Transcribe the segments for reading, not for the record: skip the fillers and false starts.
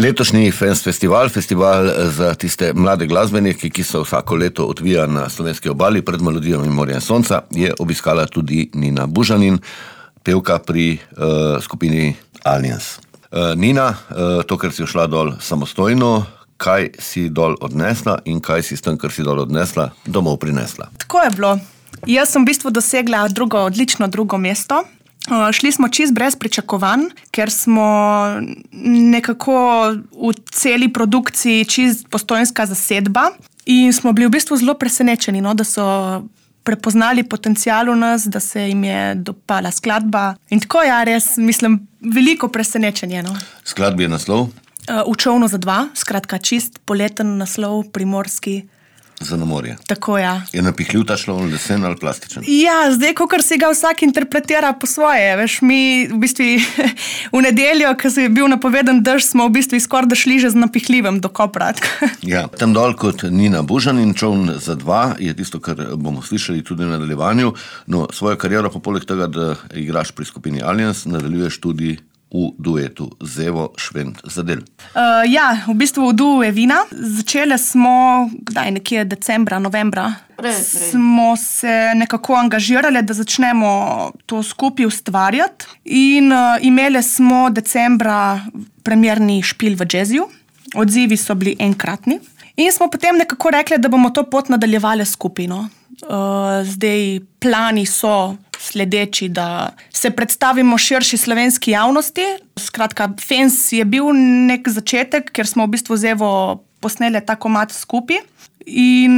Letošnji festival za tiste mlade glasbenike, ki se vsako leto odvija na slovenski obali pred melodijami Morja in sonca, je obiskala tudi Nina Bužanin, pevka pri skupini Aliens. Nina, tokrat si šla dol samostojno, kaj si dol odnesla in kaj si s tem, kar si dol odnesla, domov prinesla? Tako je bilo. Jaz sem v bistvu dosegla odlično drugo mesto. Šli smo čist brez pričakovanj, ker smo nekako v celi produkciji čist postojnska zasedba in smo bili v bistvu zelo presenečeni, da so prepoznali potencial v nas, da se jim je dopala skladba. In tako res, mislim, veliko presenečenje. Skladbi je naslov? V čovnu za dva, skratka čist poleten naslov, primorski. Za na morje. Tako, ja. Je napihljiv ta človek, lesen ali plastičen? Ja, zdaj, kakor si ga vsak interpretira po svoje. Veš, mi v bistvu v nedeljo, ko je bil napovedan dež, smo v bistvu skoraj šli že z napihljivem do Kopra. Ja, tam dol kot Nina Bužanin, čovn za dva, je tisto, kar bomo slišali tudi v nadaljevanju. No, svojo kariero pa poleg tega, da igraš pri skupini Aliens, nadaljuješ tudi v duetu z Evo Švent-Zadel. Ja, v bistvu v duu Evina. Začeli smo, nekje decembra, novembra. Smo se nekako angažirali, da začnemo to skupaj ustvarjati. In imeli smo decembra premierni špil v jazzju. Odzivi so bili enkratni. In smo potem nekako rekli, da bomo to pot nadaljevali skupaj. Zdaj plani so sledeči, da se predstavimo širši slovenski javnosti. Skratka, Fens je bil nek začetek, ker smo v bistvu z Evo posneli ta komad skupaj. In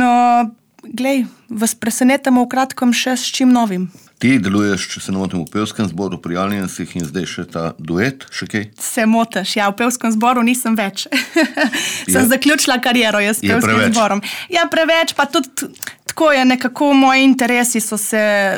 vas presenetimo v kratkem še s čim novim. Ti deluješ, če se ne motim, v pevskem zboru pri Aliensih in zdaj še ta duet, še kaj? Se motiš, ja, v pevskem zboru nisem več. Sem zaključila kariero jaz s pevskim zborom. Ja, preveč, pa tudi tako je nekako moji interesi so se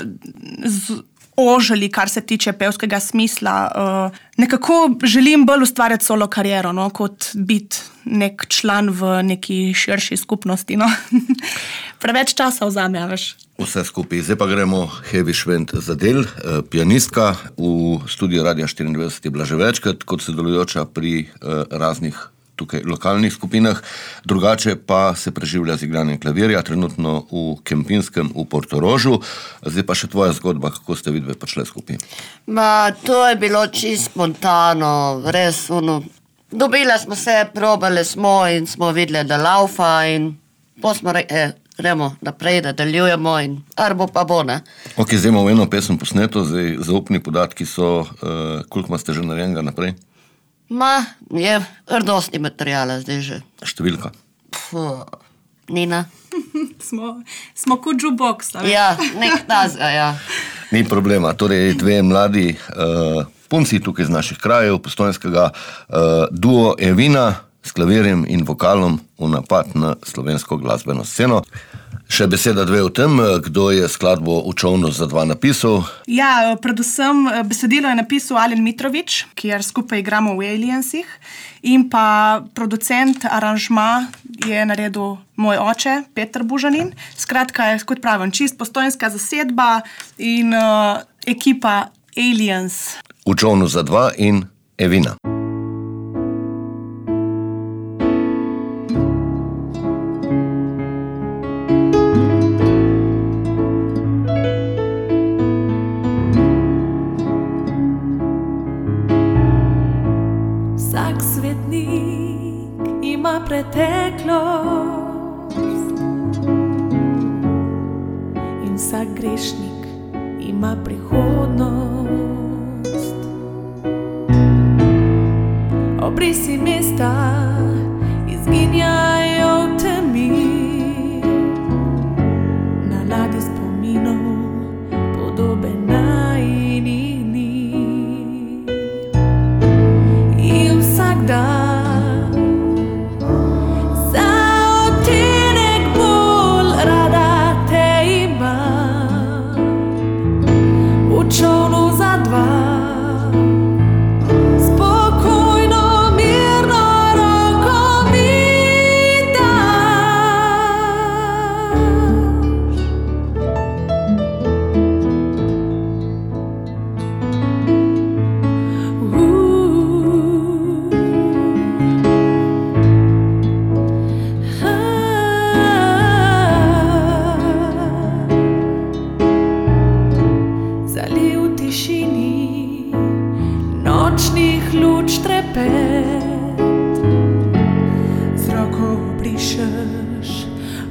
ožili, kar se tiče pevskega smisla. Nekako želim bolj ustvarjati solo kariero, kot biti nek član v neki širši skupnosti. Preveč časa vzame, veš. Vse skupaj. Zdaj pa gremo Evi Švent-Zadel, pianistka. V studiu Radia 94 je bila že večkrat kot sodelujoča pri raznih tukaj lokalnih skupinah. Drugače pa se preživlja z igranjem klavirja, trenutno v Kempinskem v Portorožu. Zdaj pa še tvoja zgodba, kako ste vidve počle skupaj? To je bilo čisto spontano, res dobila smo se, probali smo in smo videli, da laufa in pa smo gremo naprej, da deljujemo in arbo pa bo, ne? Ok, zdaj imamo eno pesem posneto, zdaj zaupni podatki so, koliko ste že narejenega naprej? Je dosti materijala zdaj že. Številka? Nina. Smo kot jukebox. Ja, nek tazga, ja. Ni problema, torej dve mladi punci tukaj z naših krajev, postojnskega duo Evina s klavirjem in vokalom v napad na slovensko glasbeno sceno. Še beseda dve o tem, kdo je skladbo v čovnu za dva napisal? Ja, predvsem besedilo je napisal Alen Mitrovič, kjer skupaj igramo v Aliensih, in pa producent, aranžma je naredil moj oče, Peter Bužanin. Skratka, kot pravim, čist postojnska zasedba in ekipa Aliens. V čovnu za dva in Evina. Preteklost in vsak grešnik ima prihodnost. Obrisi mesta izginjajo v temi, na ladji spominov podobe najinih dni. In vsak dan spokojno, mirno roko mi daj.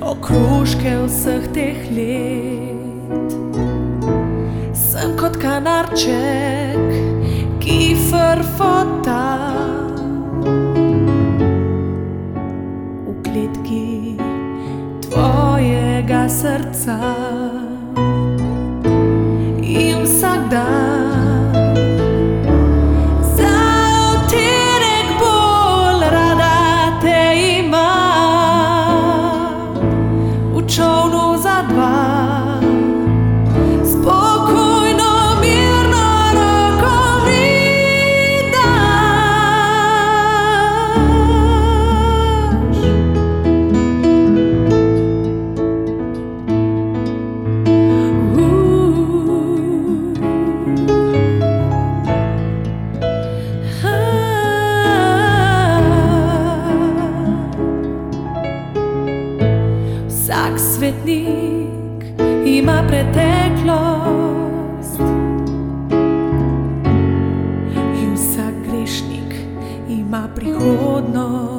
okruške vseh teh let. Sem kot kanarček, ki frfota v kletki tvojega srca. In vsak dan za odtenek bolj rada te imam. V čolnu za dva spokojno, mirno roko mi daš. Vsak svetnik ima preteklost in vsak grešnik ima prihodnost.